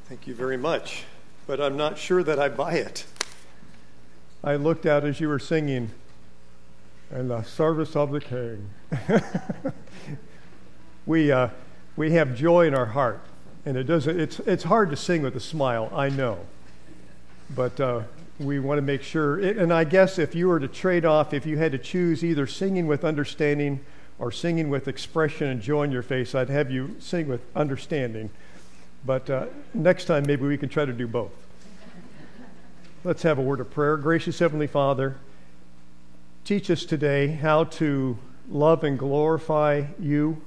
Thank you very much, but I'm not sure that I buy it. I looked out as you were singing, "In the service of the King." We have joy in our heart, and it's hard to sing with a smile, I know, but we want to make sure. And I guess if you were to trade off, if you had to choose either singing with understanding or singing with expression and joy in your face, I'd have you sing with understanding. But next time, maybe we can try to do both. Let's have a word of prayer. Gracious Heavenly Father, teach us today how to love and glorify you,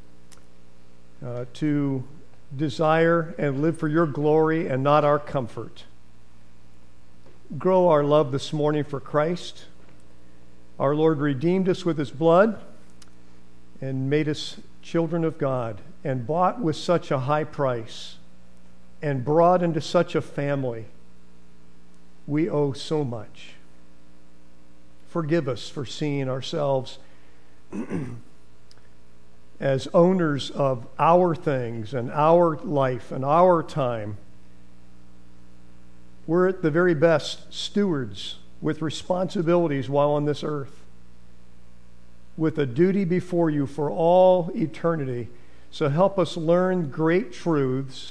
to desire and live for your glory and not our comfort. Grow our love this morning for Christ. Our Lord redeemed us with his blood and made us children of God, and bought with such a high price, and brought into such a family. We owe so much. Forgive us for seeing ourselves as owners of our things and our life and our time. We're at the very best stewards with responsibilities while on this earth, with a duty before you for all eternity. So help us learn great truths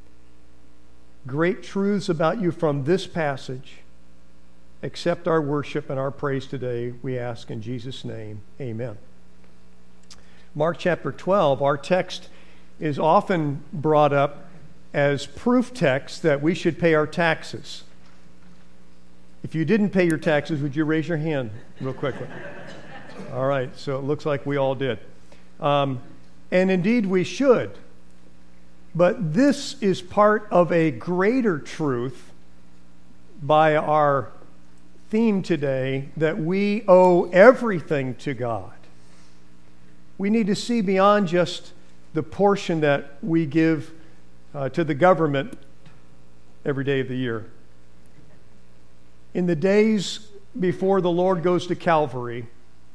about you from this passage. Accept our worship and our praise today, we ask in Jesus' name. Amen. Mark chapter 12, our text is often brought up as proof text that we should pay our taxes. If you didn't pay your taxes, would you raise your hand real quickly? All right, so it looks like we all did. And indeed we should. But this is part of a greater truth by our theme today, that we owe everything to God. We need to see beyond just the portion that we give to the government every day of the year. In the days before the Lord goes to Calvary,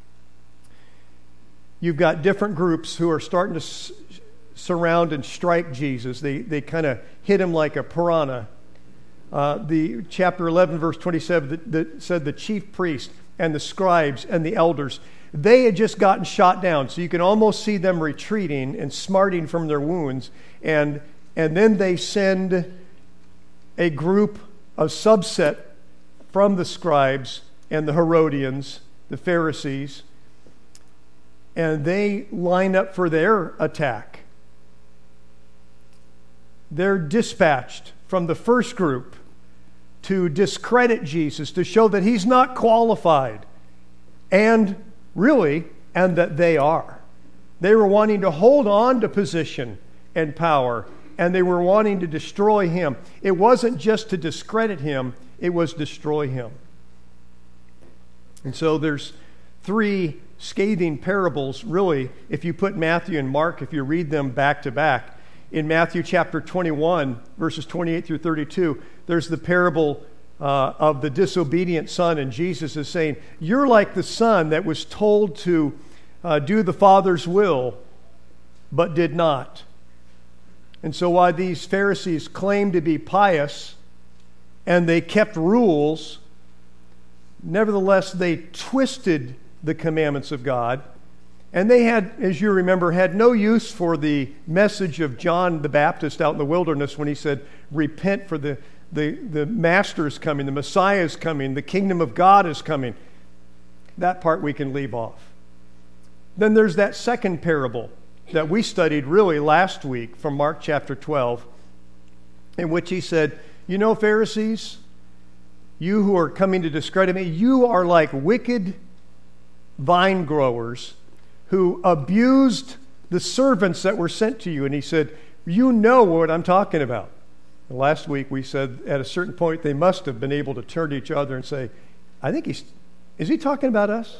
you've got different groups who are starting to surround and strike Jesus. They kind of hit him like a piranha. The chapter 11, verse 27, that said the chief priest and the scribes and the elders, they had just gotten shot down. So you can almost see them retreating and smarting from their wounds. And then they send a group, a subset from the scribes and the Herodians, the Pharisees, and they line up for their attack. They're dispatched from the first group to discredit Jesus, to show that he's not qualified, and that they are. They were wanting to hold on to position and power, and they were wanting to destroy him. It wasn't just to discredit him, it was destroy him. And so there's three scathing parables, really, if you put Matthew and Mark, if you read them back to back. In Matthew chapter 21, verses 28 through 32, there's the parable of the disobedient son, and Jesus is saying, you're like the son that was told to do the Father's will, but did not. And so while these Pharisees claimed to be pious, and they kept rules, nevertheless they twisted the commandments of God. And they had, as you remember, had no use for the message of John the Baptist out in the wilderness when he said, repent, for the Master is coming, the Messiah is coming, the kingdom of God is coming. That part we can leave off. Then there's that second parable that we studied really last week from Mark chapter 12, in which he said, you know, Pharisees, you who are coming to discredit me, you are like wicked vine growers who abused the servants that were sent to you. And he said, you know what I'm talking about. And last week we said at a certain point they must have been able to turn to each other and say, I think is he talking about us?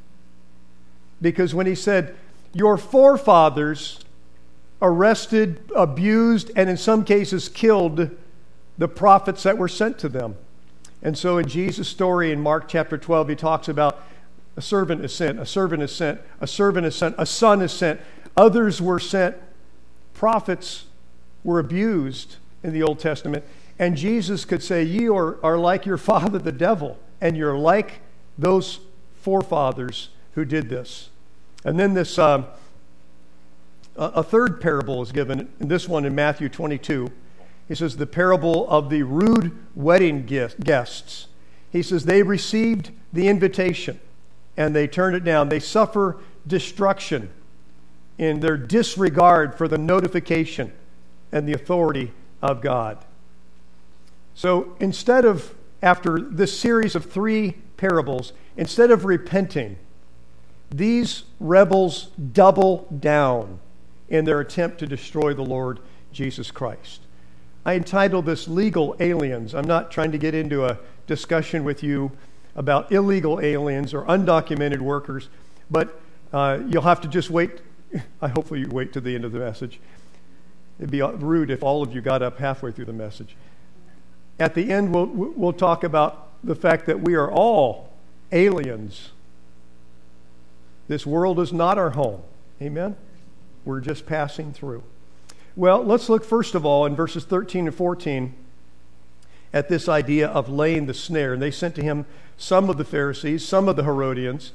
Because when he said, your forefathers arrested, abused, and in some cases killed the prophets that were sent to them. And so in Jesus' story in Mark chapter 12, he talks about a servant is sent, a servant is sent, a servant is sent, a son is sent. Others were sent. Prophets were abused in the Old Testament. And Jesus could say, "Ye are like your father, the devil, and you're like those forefathers who did this." And then this, a third parable is given, and this one in Matthew 22. He says, the parable of the rude wedding guests. He says, they received the invitation, and they turned it down. They suffer destruction in their disregard for the notification and the authority of God. So instead of, after this series of 3 parables, instead of repenting, these rebels double down in their attempt to destroy the Lord Jesus Christ. I entitled this Legal Aliens. I'm not trying to get into a discussion with you about illegal aliens or undocumented workers, but you'll have to just wait. Hopefully you wait to the end of the message. It'd be rude if all of you got up halfway through the message. At the end, we'll talk about the fact that we are all aliens. This world is not our home. Amen? We're just passing through. Well, let's look first of all in verses 13 and 14 at this idea of laying the snare. And they sent to him some of the Pharisees, some of the Herodians.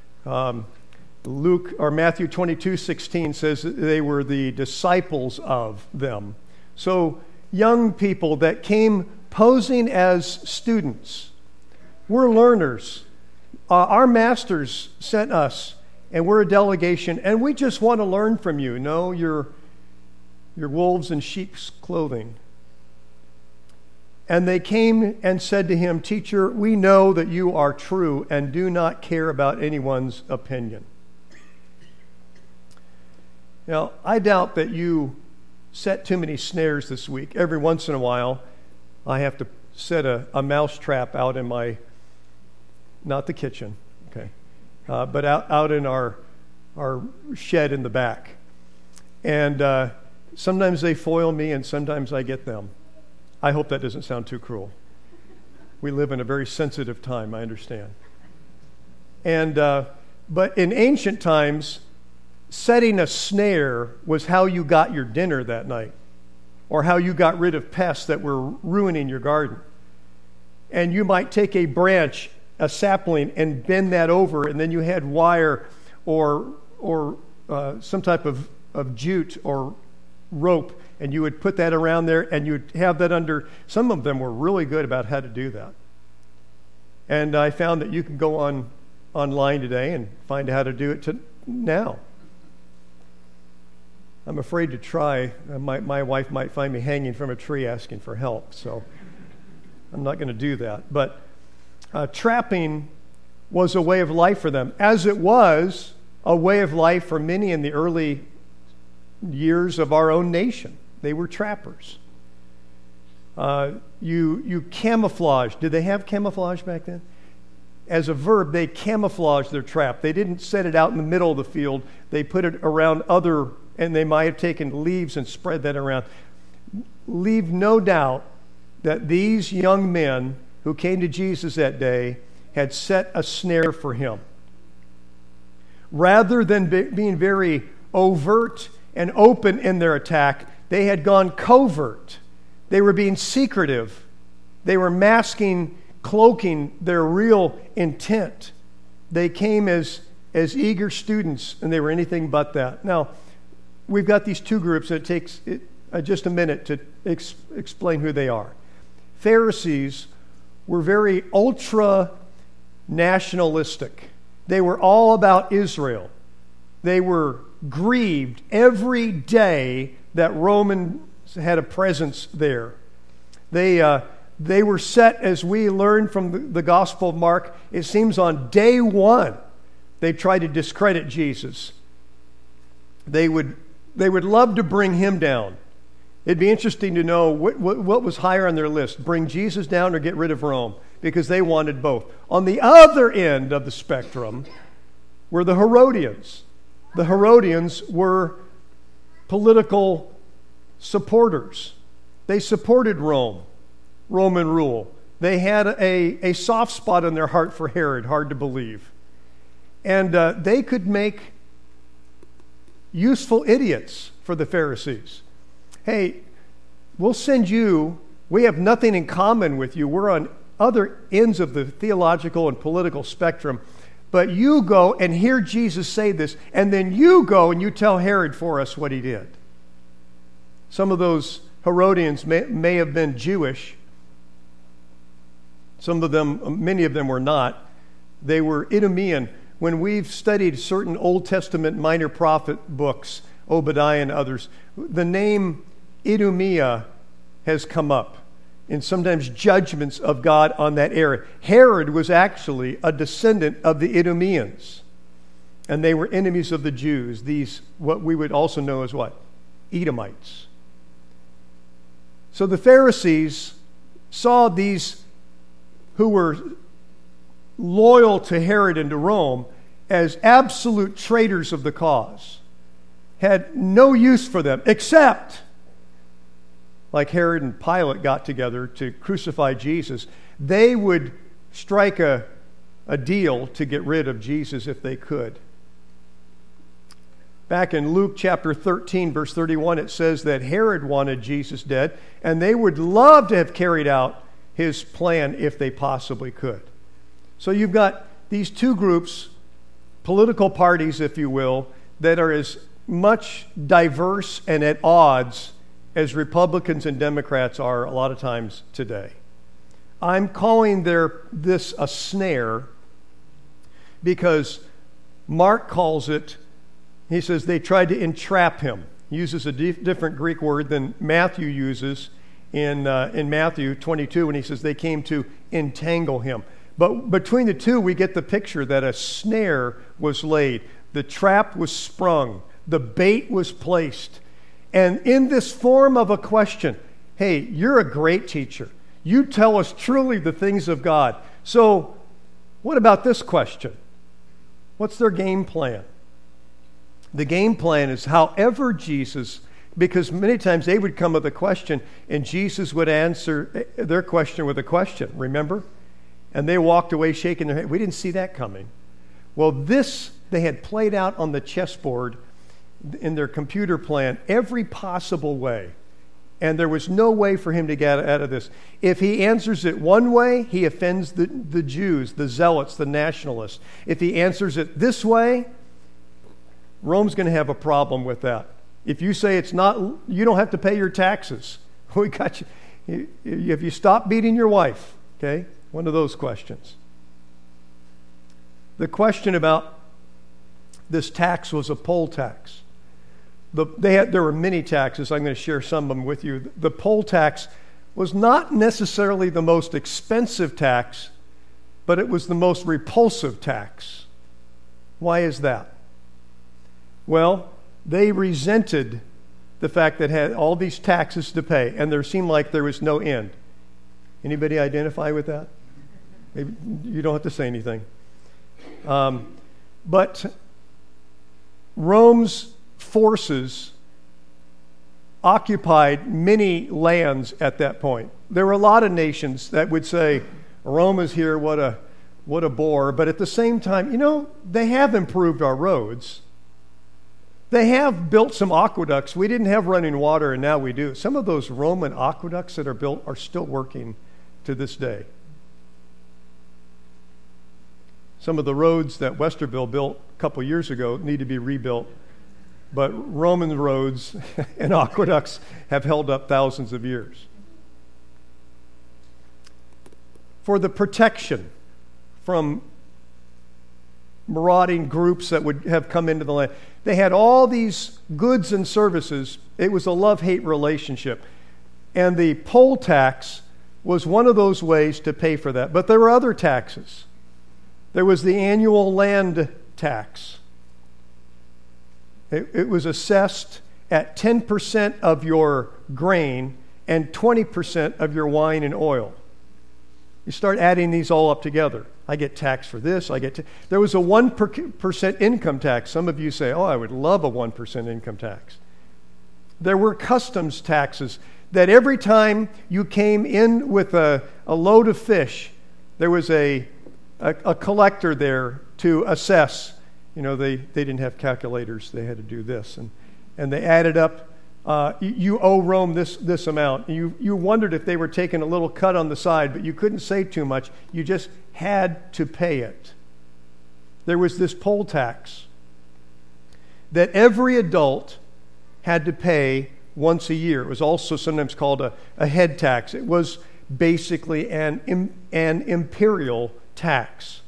Matthew 22:16 says that they were the disciples of them. So young people that came posing as students. We're learners. Our masters sent us, and we're a delegation, and we just want to learn from you. No, you're wolves in sheep's clothing. And they came and said to him, "Teacher, we know that you are true and do not care about anyone's opinion." Now, I doubt that you set too many snares this week. Every once in a while, I have to set a mouse trap out in my, not the kitchen, okay, but out in our shed in the back. And sometimes they foil me and sometimes I get them. I hope that doesn't sound too cruel. We live in a very sensitive time, I understand. And but in ancient times, setting a snare was how you got your dinner that night, or how you got rid of pests that were ruining your garden. And you might take a branch, a sapling, and bend that over, and then you had wire or some type of jute or rope, and you would put that around there, and you'd have that under. Some of them were really good about how to do that. And I found that you can go online today and find how to do it now. I'm afraid to try. My wife might find me hanging from a tree asking for help, so I'm not going to do that. But trapping was a way of life for them, as it was a way of life for many in the early years of our own nation. They were trappers. You camouflage. Did they have camouflage back then? As a verb, they camouflaged their trap. They didn't set it out in the middle of the field. They put it around and they might have taken leaves and spread that around. Leave no doubt that these young men who came to Jesus that day had set a snare for him. Rather than being very overt and open in their attack, they had gone covert. They were being secretive. They were masking, cloaking their real intent. They came as eager students, and they were anything but that. Now, we've got these two groups, and it takes just a minute to explain who they are. Pharisees were very ultra-nationalistic. They were all about Israel. They were grieved every day that Romans had a presence there. They were set, as we learned from the Gospel of Mark, it seems on day one, they tried to discredit Jesus. They would love to bring him down. It'd be interesting to know what was higher on their list, bring Jesus down or get rid of Rome, because they wanted both. On the other end of the spectrum were the Herodians. The Herodians were political supporters. They supported Roman rule. They had a soft spot in their heart for Herod, hard to believe. And they could make useful idiots for the Pharisees. Hey, we'll send you, we have nothing in common with you. We're on other ends of the theological and political spectrum. But you go and hear Jesus say this, and then you go and you tell Herod for us what he did. Some of those Herodians may have been Jewish. Some of them, many of them were not. They were Idumean. When we've studied certain Old Testament minor prophet books, Obadiah and others, the name Idumea has come up in sometimes judgments of God on that area. Herod was actually a descendant of the Idumeans, and they were enemies of the Jews. These, what we would also know as what? Edomites. So the Pharisees saw these who were loyal to Herod and to Rome as absolute traitors of the cause, had no use for them, except, like Herod and Pilate got together to crucify Jesus, they would strike a deal to get rid of Jesus if they could. Back in Luke chapter 13, verse 31, it says that Herod wanted Jesus dead, and they would love to have carried out his plan if they possibly could. So you've got these two groups, political parties, if you will, that are as much diverse and at odds as Republicans and Democrats are a lot of times today. I'm calling this a snare because Mark calls it, he says they tried to entrap him. He uses a different Greek word than Matthew uses in Matthew 22 when he says they came to entangle him. But between the two, we get the picture that a snare was laid. The trap was sprung. The bait was placed. And in this form of a question, hey, you're a great teacher. You tell us truly the things of God. So what about this question? What's their game plan? The game plan is however Jesus, because many times they would come with a question and Jesus would answer their question with a question, remember? And they walked away shaking their head. We didn't see that coming. Well, this they had played out on the chessboard in their computer plan every possible way. And there was no way for him to get out of this. If he answers it one way, he offends the Jews, the zealots, the nationalists. If he answers it this way, Rome's going to have a problem with that. If you say it's not, you don't have to pay your taxes. We got you. If you stop beating your wife, okay? One of those questions. The question about this tax was a poll tax. There were many taxes. I'm going to share some of them with you. The poll tax was not necessarily the most expensive tax, but it was the most repulsive tax. Why is that? Well, they resented the fact that had all these taxes to pay, and there seemed like there was no end. Anybody identify with that? Maybe you don't have to say anything. But Rome's forces occupied many lands at that point. There were a lot of nations that would say, Rome is here, what a bore. But at the same time, they have improved our roads. They have built some aqueducts. We didn't have running water, and now we do. Some of those Roman aqueducts that are built are still working to this day. Some of the roads that Westerville built a couple years ago need to be rebuilt. But Roman roads and aqueducts have held up thousands of years. For the protection from marauding groups that would have come into the land, they had all these goods and services. It was a love-hate relationship. And the poll tax was one of those ways to pay for that. But there were other taxes. There was the annual land tax. It was assessed at 10% of your grain and 20% of your wine and oil. You start adding these all up together. I get taxed for this. There was a 1% income tax. Some of you say, I would love a 1% income tax. There were customs taxes that every time you came in with a load of fish, there was a collector there to assess. They didn't have calculators. They had to do this. And they added up you owe Rome this amount. You wondered if they were taking a little cut on the side, but you couldn't say too much. You just had to pay it. There was this poll tax that every adult had to pay once a year. It was also sometimes called a head tax. It was basically an imperial tax.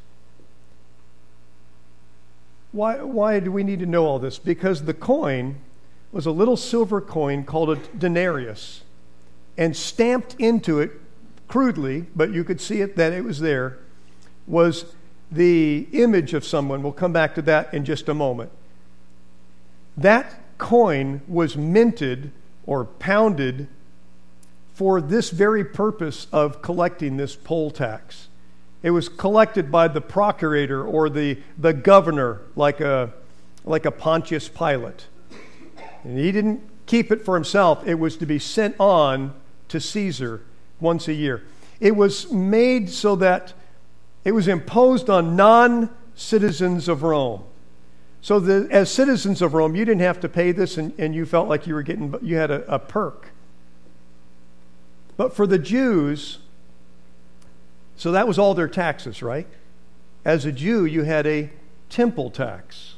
Why do we need to know all this? Because the coin was a little silver coin called a denarius, and stamped into it crudely, but you could see it that it was there, was the image of someone. We'll come back to that in just a moment. That coin was minted or pounded for this very purpose of collecting this poll tax. It was collected by the procurator or the governor, like a Pontius Pilate. And he didn't keep it for himself. It was to be sent on to Caesar once a year. It was made so that it was imposed on non-citizens of Rome. So as citizens of Rome, you didn't have to pay this, and you felt like you had a perk. But for the Jews, so that was all their taxes, right? As a Jew, you had a temple tax.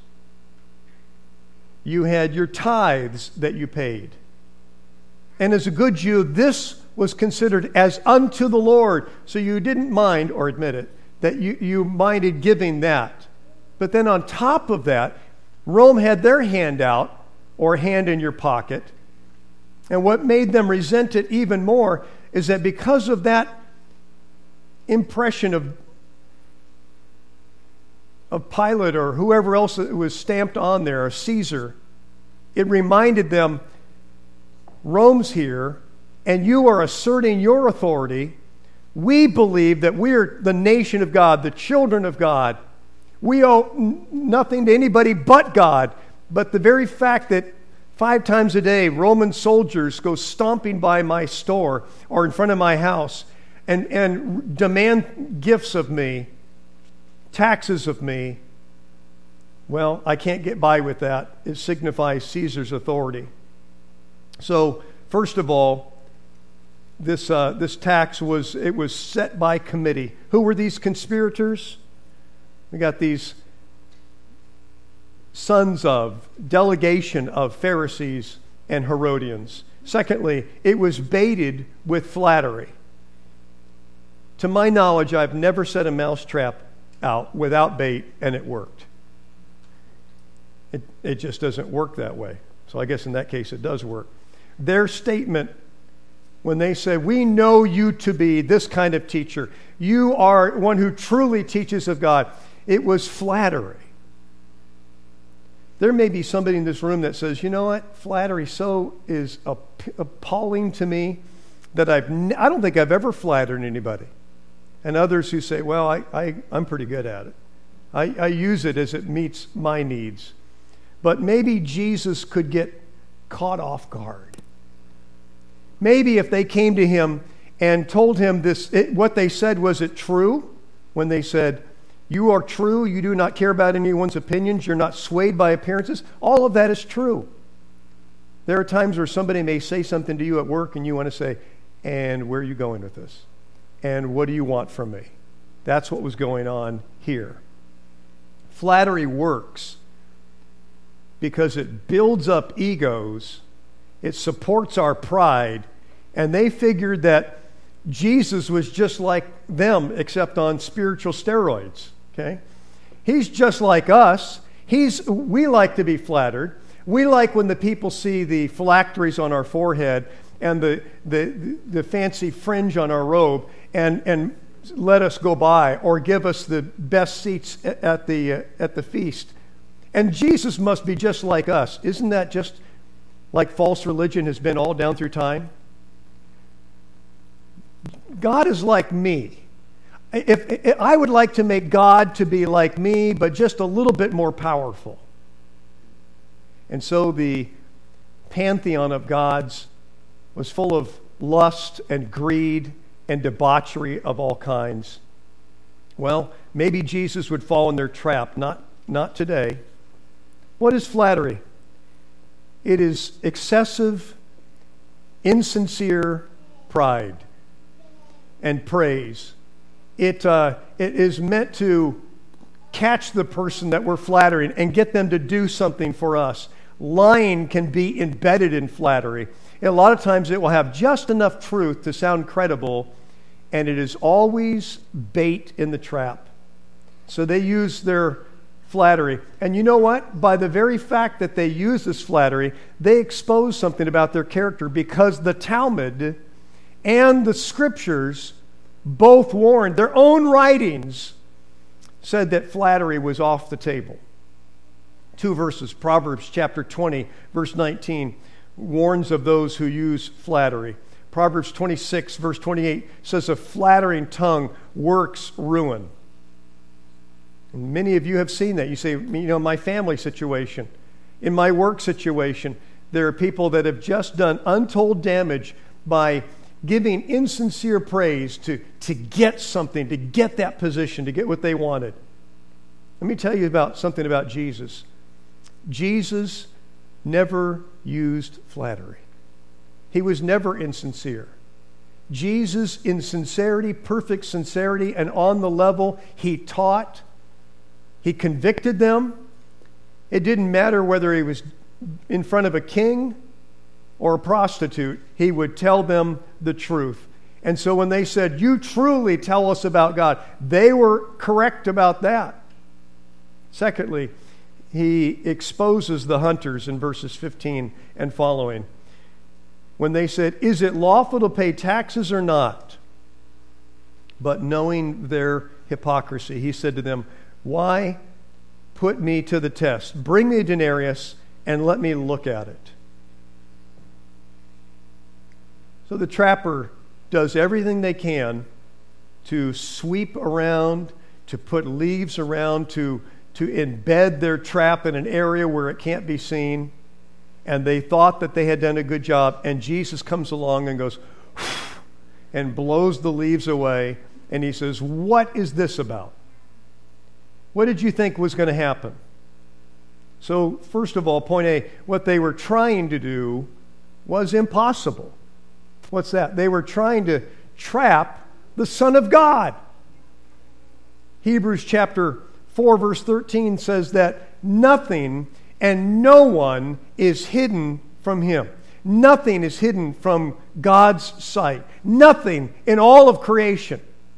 You had your tithes that you paid. And as a good Jew, this was considered as unto the Lord. So you didn't mind, or admit it, that you minded giving that. But then on top of that, Rome had their hand out, or hand in your pocket. And what made them resent it even more is that because of that impression of Pilate or whoever else that was stamped on there, or Caesar, it reminded them, Rome's here, and you are asserting your authority. We believe that we're the nation of God, the children of God. We owe nothing to anybody but God. But the very fact that 5 times a day Roman soldiers go stomping by my store or in front of my house and demand gifts of me, taxes of me, well, I can't get by with that. It signifies Caesar's authority. So, first of all, this tax was set by committee. Who were these conspirators? We got these delegation of Pharisees and Herodians. Secondly, it was baited with flattery. To my knowledge, I've never set a mousetrap out without bait and it worked. It just doesn't work that way. So I guess in that case it does work. Their statement, when they say, we know you to be this kind of teacher, you are one who truly teaches of God, it was flattery. There may be somebody in this room that says, you know what, flattery is appalling to me that I don't think I've ever flattered anybody. And others who say, well, I'm pretty good at it. I use it as it meets my needs. But maybe Jesus could get caught off guard. Maybe if they came to him and told him what they said, was it true? When they said, you are true, you do not care about anyone's opinions, you're not swayed by appearances. All of that is true. There are times where somebody may say something to you at work and you want to say, and where are you going with this? And what do you want from me? That's what was going on here. Flattery works because it builds up egos, it supports our pride, and they figured that Jesus was just like them, except on spiritual steroids. Okay? He's just like us. We like to be flattered. We like when the people see the phylacteries on our forehead and the fancy fringe on our robe and let us go by or give us the best seats at the feast. And Jesus must be just like us. Isn't that just like false religion has been all down through time? God is like me. If I would like to make God to be like me, but just a little bit more powerful. And so the pantheon of gods was full of lust and greed and debauchery of all kinds. Well, maybe Jesus would fall in their trap. Not today. What is flattery? It is excessive, insincere pride and praise. It is meant to catch the person that we're flattering and get them to do something for us. Lying can be embedded in flattery. A lot of times it will have just enough truth to sound credible, and it is always bait in the trap. So they use their flattery. And you know what? By the very fact that they use this flattery, they expose something about their character, because the Talmud and the Scriptures both warned, their own writings said that flattery was off the table. 2 verses, Proverbs chapter 20, verse 19, warns of those who use flattery. Proverbs 26, verse 28 says, a flattering tongue works ruin. And many of you have seen that. You say, my family situation, in my work situation, there are people that have just done untold damage by giving insincere praise to get something, to get that position, to get what they wanted. Let me tell you about something about Jesus. Jesus never used flattery. He was never insincere. Jesus, in sincerity, perfect sincerity, and on the level, he taught, he convicted them. It didn't matter whether he was in front of a king or a prostitute, he would tell them the truth. And so when they said, you truly tell us about God, they were correct about that. Secondly, he exposes the hunters in verses 15 and following. When they said, is it lawful to pay taxes or not? But knowing their hypocrisy, he said to them, why put me to the test? Bring me a denarius and let me look at it. So the trapper does everything they can to sweep around, to put leaves around, to embed their trap in an area where it can't be seen. And they thought that they had done a good job. And Jesus comes along and goes, and blows the leaves away. And he says, what is this about? What did you think was going to happen? So, first of all, point A, what they were trying to do was impossible. What's that? They were trying to trap the Son of God. Hebrews chapter 4, verse 13 says that nothing and no one is hidden from him. Nothing is hidden from God's sight. Nothing in all of creation.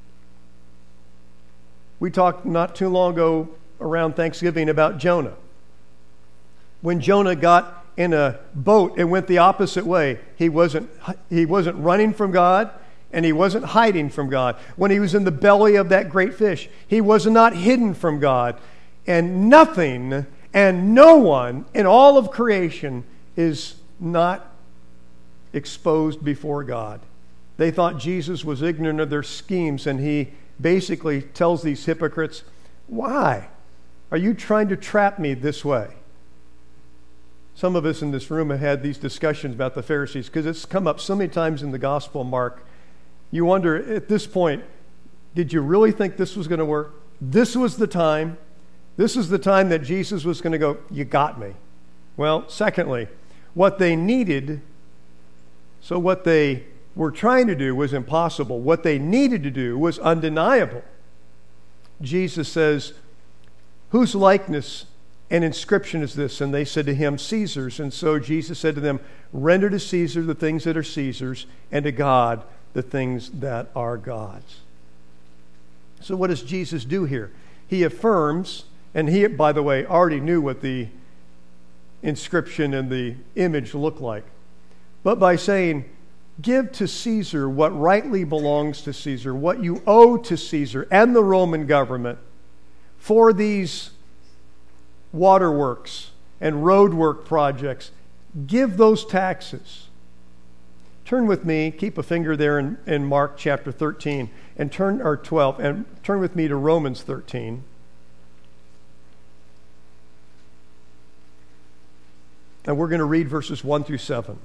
We talked not too long ago around Thanksgiving about Jonah. When Jonah got in a boat and went the opposite way, he wasn't running from God, and he wasn't hiding from God. When he was in the belly of that great fish, he was not hidden from God. And nothing and no one in all of creation is not exposed before God. They thought Jesus was ignorant of their schemes, and he basically tells these hypocrites, why are you trying to trap me this way? Some of us in this room have had these discussions about the Pharisees because it's come up so many times in the Gospel of Mark. You wonder, at this point, did you really think this was going to work? This was the time. This is the time that Jesus was going to go, you got me. Well, secondly, what they needed, so what they were trying to do was impossible. What they needed to do was undeniable. Jesus says, whose likeness and inscription is this? And they said to him, Caesar's. And so Jesus said to them, render to Caesar the things that are Caesar's, and to God the things that are God's. So what does Jesus do here? He affirms, and he, by the way, already knew what the inscription and the image looked like. But by saying, give to Caesar what rightly belongs to Caesar, what you owe to Caesar and the Roman government for these waterworks and roadwork projects, give those taxes. Turn with me, keep a finger there in Mark chapter 13, and turn with me to Romans 13. And we're going to read verses 1 through 7.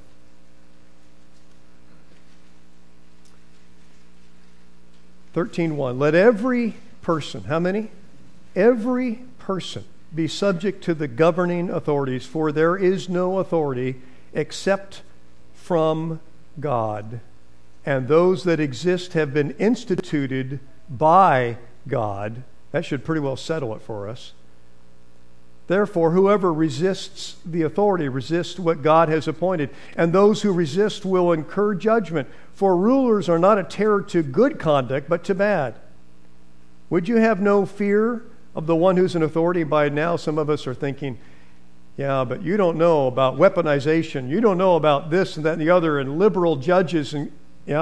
Let every person, how many? Every person be subject to the governing authorities, for there is no authority except from God, and those that exist have been instituted by God. That should pretty well settle it for us. Therefore, whoever resists the authority resists what God has appointed, and those who resist will incur judgment. For rulers are not a terror to good conduct, but to bad. Would you have no fear of the one who's in authority? By now, some of us are thinking, yeah, but you don't know about weaponization. You don't know about this and that and the other, and liberal judges. And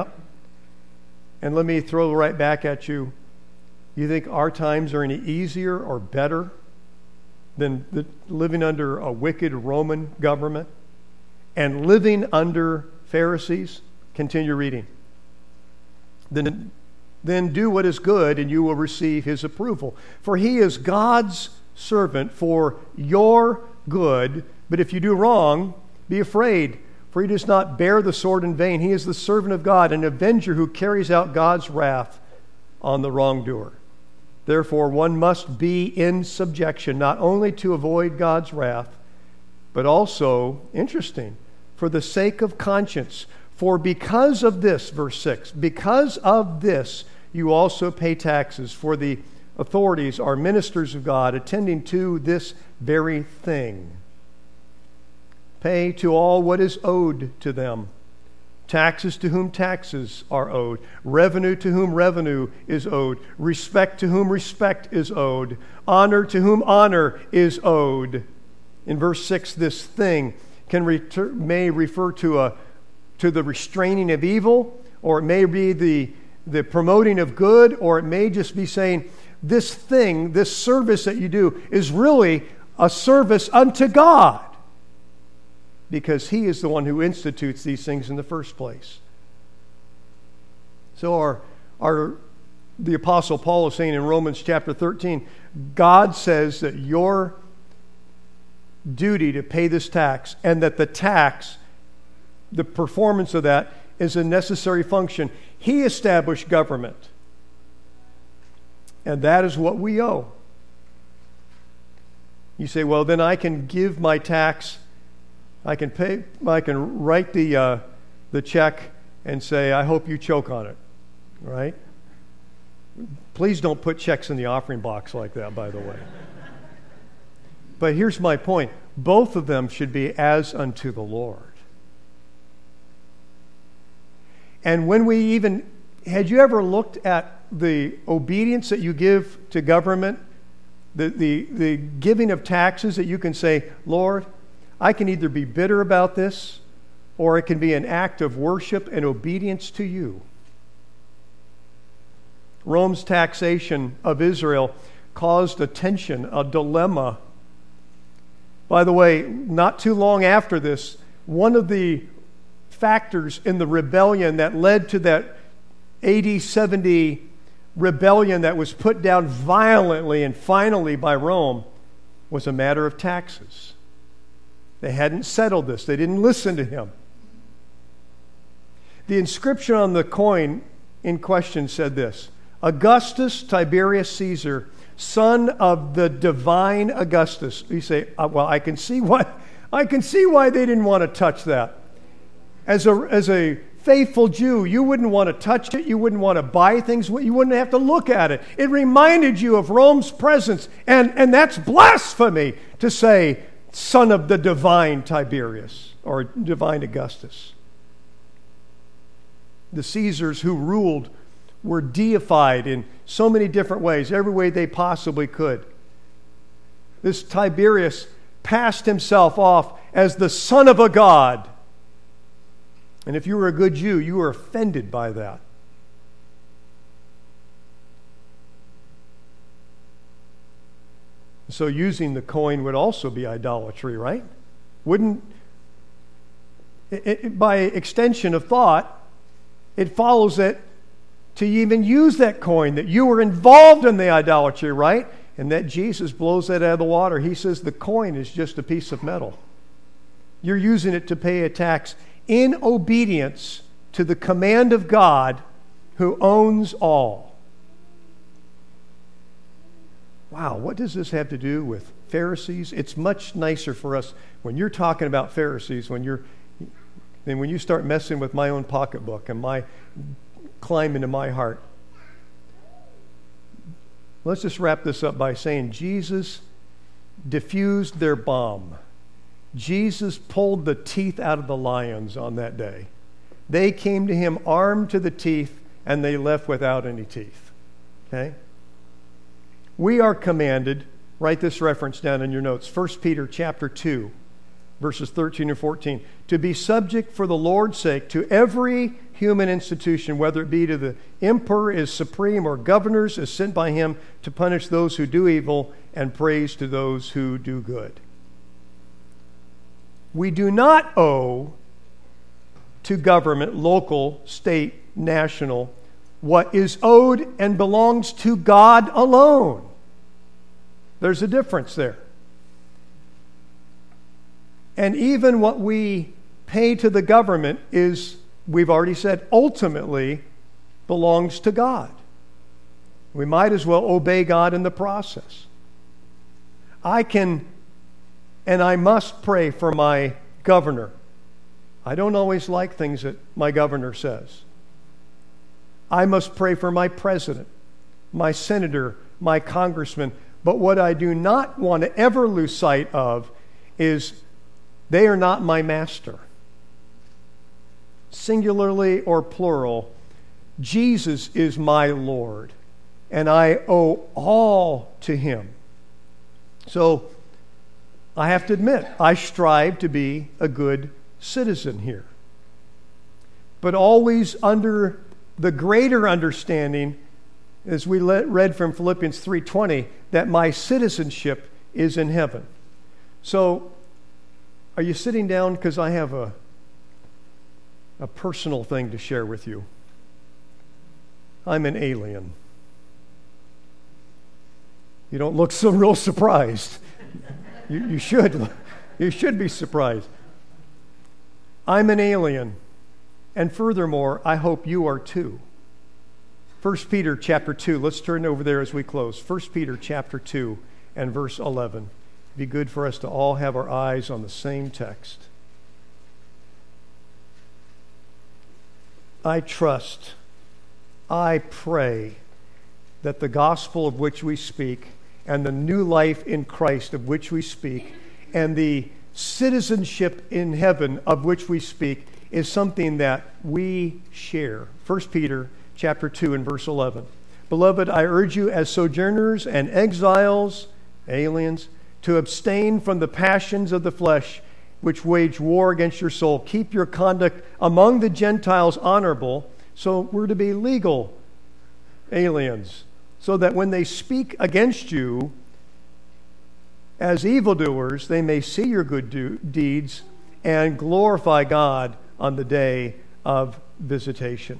let me throw right back at you. You think our times are any easier or better than living under a wicked Roman government and living under Pharisees? Continue reading. Then do what is good, and you will receive his approval. For he is God's servant for your good. But if you do wrong, be afraid, for he does not bear the sword in vain. He is the servant of God, an avenger who carries out God's wrath on the wrongdoer. Therefore, one must be in subjection, not only to avoid God's wrath, but also, interesting, for the sake of conscience. For because of this, verse 6, because of this, you also pay taxes, for the authorities are ministers of God, attending to this very thing. Pay to all what is owed to them. Taxes to whom taxes are owed. Revenue to whom revenue is owed. Respect to whom respect is owed. Honor to whom honor is owed. In verse 6, this thing may refer to the restraining of evil, or it may be the promoting of good, or it may just be saying this thing, this service that you do is really a service unto God, because he is the one who institutes these things in the first place. So the Apostle Paul is saying in Romans chapter 13, God says that your duty to pay this tax, and that the tax, the performance of that, is a necessary function. He established government, and that is what we owe. You say, well, then I can give my tax, I can pay, I can write the check and say, I hope you choke on it, right? Please don't put checks in the offering box like that, by the way. But here's my point. Both of them should be as unto the Lord. And when had you ever looked at the obedience that you give to government, the giving of taxes, that you can say, Lord, I can either be bitter about this, or it can be an act of worship and obedience to you. Rome's taxation of Israel caused a tension, a dilemma. By the way, not too long after this, one of the factors in the rebellion that led to that AD 70 rebellion that was put down violently and finally by Rome was a matter of taxes. They hadn't settled this. They didn't listen to him. The inscription on the coin in question said this: Augustus Tiberius Caesar, son of the divine Augustus. You say, well, I can see why they didn't want to touch that. As a faithful Jew, you wouldn't want to touch it. You wouldn't want to buy things. You wouldn't have to look at it. It reminded you of Rome's presence. And that's blasphemy to say, son of the divine Tiberius or divine Augustus. The Caesars who ruled were deified in so many different ways, every way they possibly could. This Tiberius passed himself off as the son of a god. And if you were a good Jew, you were offended by that. So using the coin would also be idolatry, right? Wouldn't it, by extension of thought, it follows that to even use that coin, that you were involved in the idolatry, right? And that Jesus blows that out of the water. He says the coin is just a piece of metal. You're using it to pay a tax in obedience to the command of God who owns all. Wow, what does this have to do with Pharisees, it's much nicer for us when you're talking about Pharisees, when you start messing with my own pocketbook and my climb into my heart. Let's just wrap this up by saying Jesus diffused their bomb. Jesus pulled the teeth out of the lions on that day. They came to him armed to the teeth, and they left without any teeth. Okay? We are commanded, write this reference down in your notes, 1 Peter chapter 2, verses 13 and 14, to be subject for the Lord's sake to every human institution, whether it be to the emperor as supreme or governors as sent by him to punish those who do evil and praise to those who do good. We do not owe to government, local, state, national, what is owed and belongs to God alone. There's a difference there. And even what we pay to the government is, we've already said, ultimately belongs to God. We might as well obey God in the process. I can and I must pray for my governor. I don't always like things that my governor says. I must pray for my president, my senator, my congressman. But what I do not want to ever lose sight of is they are not my master. Singularly or plural, Jesus is my Lord, and I owe all to him. So I have to admit, I strive to be a good citizen here, but always under the greater understanding, as we read from Philippians 3:20, that my citizenship is in heaven. So, are you sitting down? Because I have a personal thing to share with you. I'm an alien. You don't look so real surprised. You should. You should be surprised. I'm an alien. And furthermore, I hope you are too. 1 Peter chapter 2. Let's turn over there as we close. 1 Peter chapter 2 and verse 11. It'd be good for us to all have our eyes on the same text. I trust, I pray that the gospel of which we speak and the new life in Christ of which we speak and the citizenship in heaven of which we speak is something that we share. 1 Peter chapter 2 and verse 11. Beloved, I urge you as sojourners and exiles, aliens, to abstain from the passions of the flesh which wage war against your soul. Keep your conduct among the Gentiles honorable. So we're to be legal aliens, so that when they speak against you as evildoers, they may see your good deeds and glorify God on the day of visitation.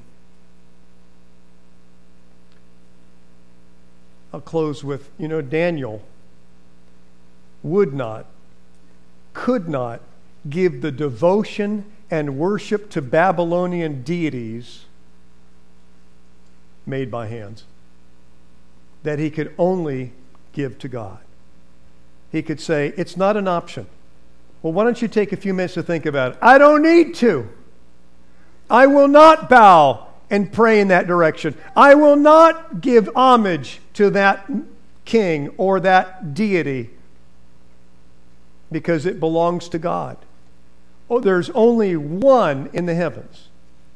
I'll close with, Daniel would not, could not give the devotion and worship to Babylonian deities made by hands that he could only give to God. He could say, it's not an option. Well, why don't you take a few minutes to think about it? I don't need to. I will not bow and pray in that direction. I will not give homage to that king or that deity because it belongs to God. Oh, there's only one in the heavens.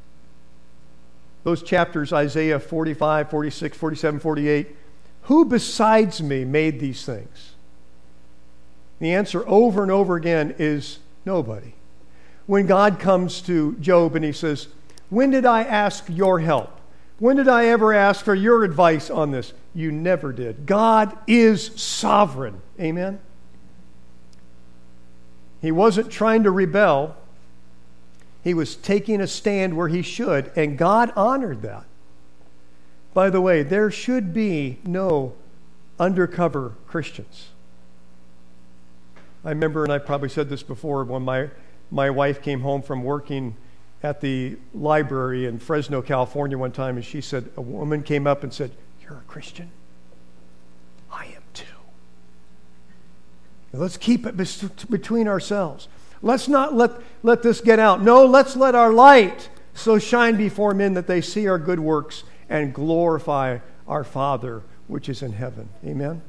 Those chapters, Isaiah 45, 46, 47, 48, who besides me made these things? The answer over and over again is nobody. When God comes to Job and he says, when did I ask your help? When did I ever ask for your advice on this? You never did. God is sovereign. Amen? He wasn't trying to rebel. He was taking a stand where he should, and God honored that. By the way, there should be no undercover Christians. I remember, and I probably said this before, when my wife came home from working at the library in Fresno, California one time, and she said, a woman came up and said, "You're a Christian?" "I am too." Let's keep it between ourselves. Let's not let this get out. No, let's let our light so shine before men that they see our good works and glorify our Father which is in heaven. Amen?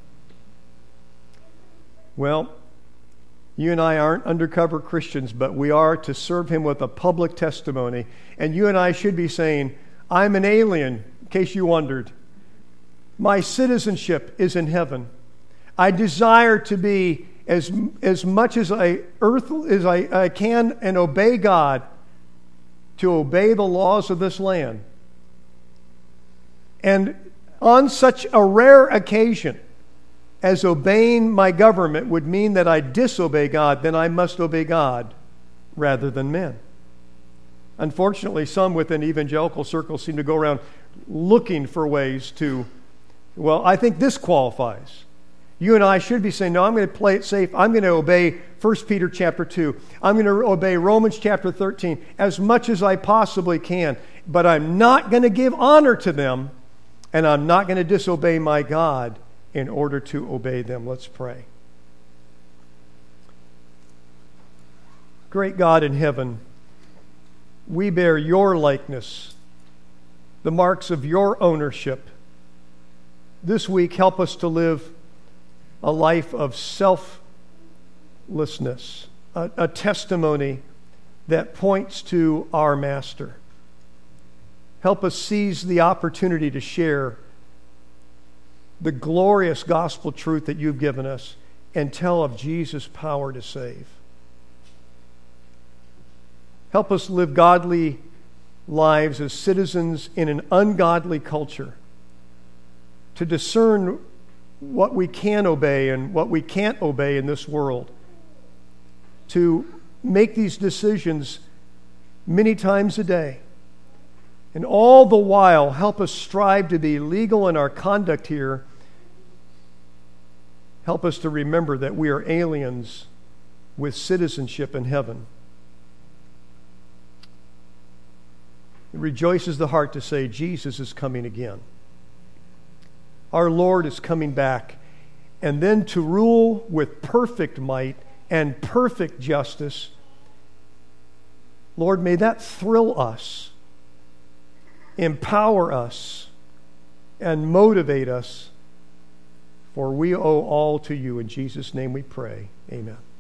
Well, you and I aren't undercover Christians, but we are to serve Him with a public testimony. And you and I should be saying, I'm an alien, in case you wondered. My citizenship is in heaven. I desire to be as much as I can and obey God, to obey the laws of this land. And on such a rare occasion as obeying my government would mean that I disobey God, then I must obey God rather than men. Unfortunately, some within evangelical circles seem to go around looking for ways to, well, I think this qualifies. You and I should be saying, no, I'm going to play it safe. I'm going to obey 1 Peter chapter 2. I'm going to obey Romans chapter 13 as much as I possibly can. But I'm not going to give honor to them, and I'm not going to disobey my God in order to obey them. Let's pray. Great God in heaven, we bear your likeness, the marks of your ownership. This week, help us to live a life of selflessness, a testimony that points to our Master. Help us seize the opportunity to share the glorious gospel truth that you've given us and tell of Jesus' power to save. Help us live godly lives as citizens in an ungodly culture, to discern what we can obey and what we can't obey in this world, to make these decisions many times a day. And all the while, help us strive to be legal in our conduct here. Help us to remember that we are aliens with citizenship in heaven. It rejoices the heart to say, Jesus is coming again. Our Lord is coming back, and then to rule with perfect might and perfect justice. Lord, may that thrill us, empower us, and motivate us, for we owe all to you. In Jesus' name we pray. Amen.